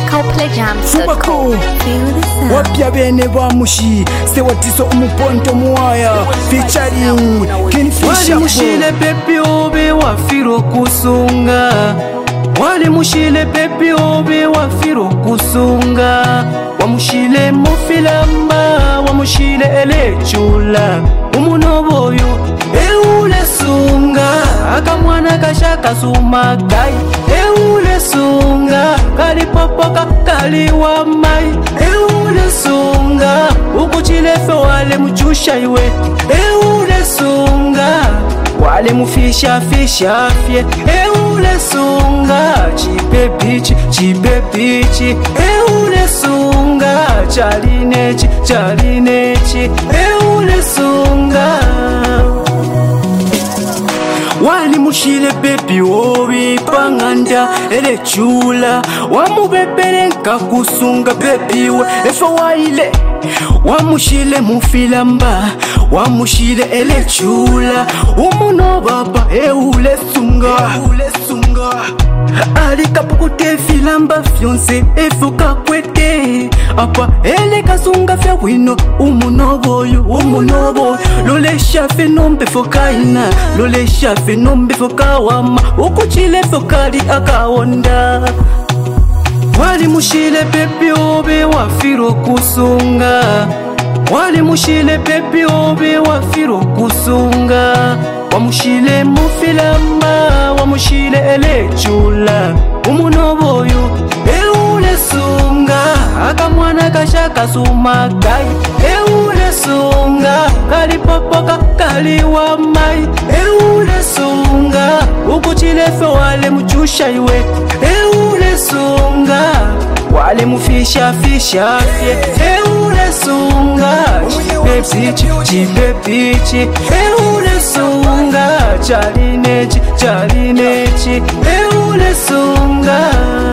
Subako wapya bene bamushi sewatiso umuponto muwaya featuring Kingfisher. Wali mushile pepi obe wafiro kusunga, wali mushile pepi obe wafiro kusunga, wamushile mufilamba wamushile elechula umunoboyo eule sunga akamwana kashaka sumagai eule sunga kalipopoka kaliwa mai eule sunga ukuchilefe wale mchusha iwe eule sunga wale mufisha fisha fye eule sunga chipepichi chipepichi eule sunga chalinechi chalinechi eule sunga wali mushile bebi obi panganda elechula wamubebele nka kusunga bebi we efa waile wamushile mufilamba wamushile elechula umuno baba eule sunga alikapukute filamba fyonse efuka kwete apa eleka sunga fya wino umunoboyo lolesha fenombe fokaina lolesha fenombe fokawama ukuchile fokali akawonda wali mushile pepi obe wafiro kusunga wali mushile pepi obe wafiro kusunga wamushile mufilamba wamushile elechula umunoboyo eule sunga akamwana kashaka sumagai eule sunga kalipopoka kaliwa mai eule sunga ukuchilefe wale mchusha iwe eule sunga wale mufisha fisha fye eule sunga chipepichi chipepichi eule sunga chalinechi chalinechi eule sunga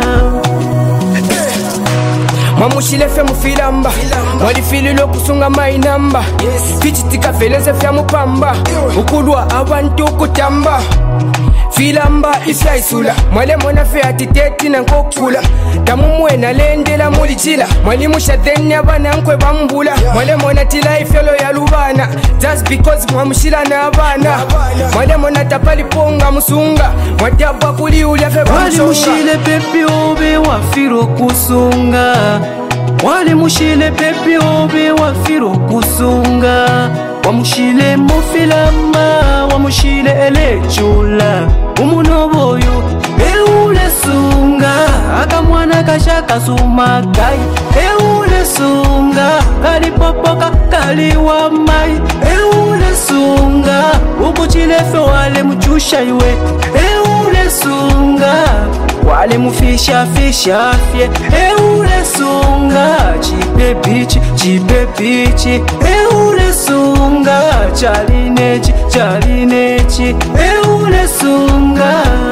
mamushilefe mufilamba walifililo kusunga mainamba fichitika feleze fya mupamba ukulwa abantu kutamba filamba ifyaisula mwale mwana fe atiteti na nkokula tamumwena lendela mulichila mwali mushadheni abana nkwe bambula mwale mwana tila ifyolo ya lubana just because mwamushila na abana mwale mwana tapaliponga musunga mwadabwa kuli ulya fe bamshonga wali mushile pepi obe wafiro kusunga wali mushile pepi obe wafiro kusunga wamushile mufilamba wamushile elechula umunoboyo eule sunga akamwana kashaka sumagai eule sunga kalipopoka kaliwa mai eule sunga ukuchilefe wale mchusha iwe eule sunga wale mufisha fisha fye eule sunga chipepichi chipepichi eule sunga chalinechi chalinechi eule sunga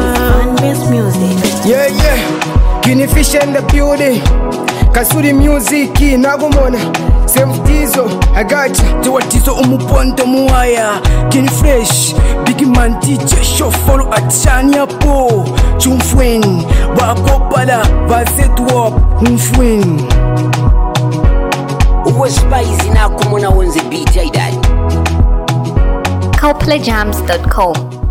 yeah Kingfisher in the building Kasuri music nagumona Semftizo agacha Tewatiso umuponto muwaya Kingfresh Big man teacher show follow atchania po Chumfwen Wakopala Vazetwap Humfwen Uwe spicy na kumona on the beat, I died. CoPlayJams.com